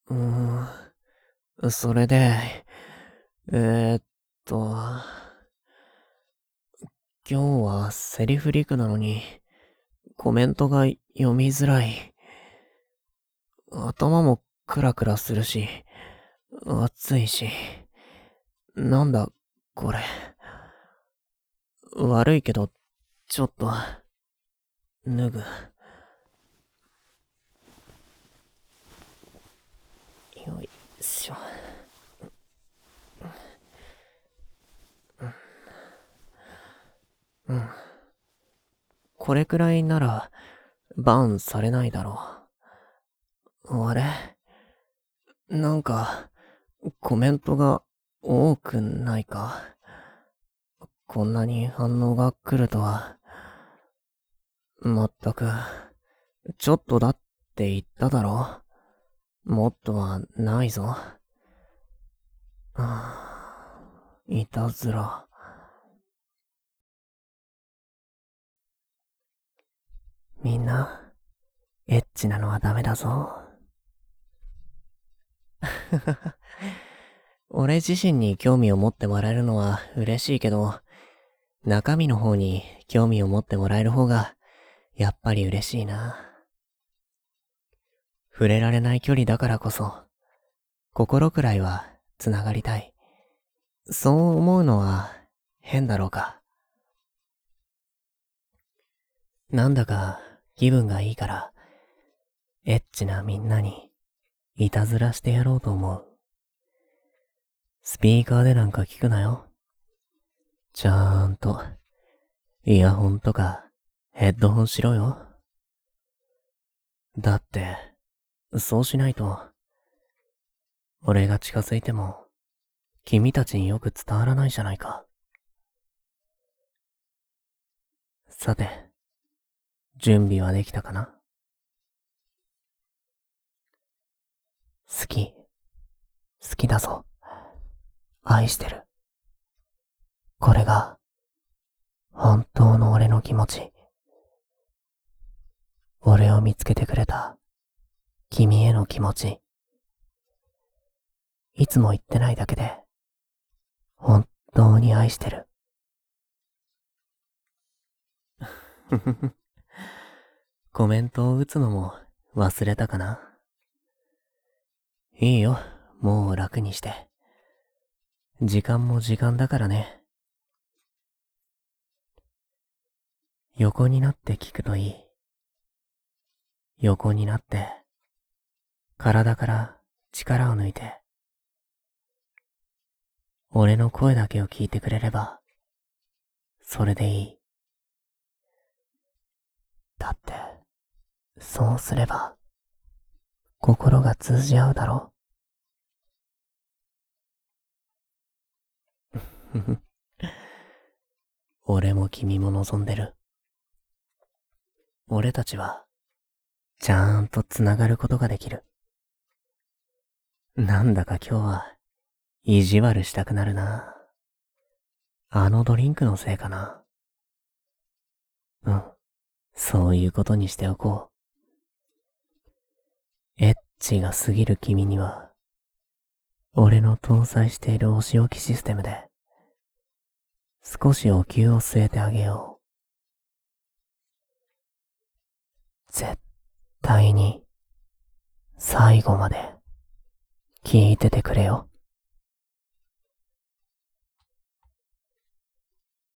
うそれで、えーっと、今日はセリフリクなのに、コメントが読みづらい。頭もクラクラするし、暑いし。なんだ、これ。悪いけど、ちょっと、脱ぐ。よいしょ。これくらいなら、バンされないだろう。あれなんか、コメントが多くないか。こんなに反応が来るとは。まったく、ちょっとだって言っただろ。もっとはないぞ。いたずら。みんな、エッチなのはダメだぞ。俺自身に興味を持ってもらえるのは嬉しいけど、中身の方に興味を持ってもらえる方が、やっぱり嬉しいな。触れられない距離だからこそ、心くらいは繋がりたい。そう思うのは変だろうか。なんだか気分がいいから、エッチなみんなにいたずらしてやろうと思う。スピーカーでなんか聞くなよ。ちゃーんと、イヤホンとかヘッドホンしろよ。だって、そうしないと、俺が近づいても、君たちによく伝わらないじゃないか。さて、準備はできたかな？好き、好きだぞ。愛してる。これが、本当の俺の気持ち。俺を見つけてくれた、君への気持ち。いつも言ってないだけで、本当に愛してる。コメントを打つのも忘れたかな？いいよ、もう楽にして。時間も時間だからね。横になって聞くといい。横になって、体から力を抜いて、俺の声だけを聞いてくれれば、それでいい。だって、そうすれば、心が通じ合うだろう。俺も君も望んでる。俺たちは、ちゃーんと繋がることができる。なんだか今日は、意地悪したくなるな。あのドリンクのせいかな。うん、そういうことにしておこう。エッチが過ぎる君には、俺の搭載しているお仕置きシステムで、少しお灸を据えてあげよう。絶対に、最後まで、聞いててくれよ。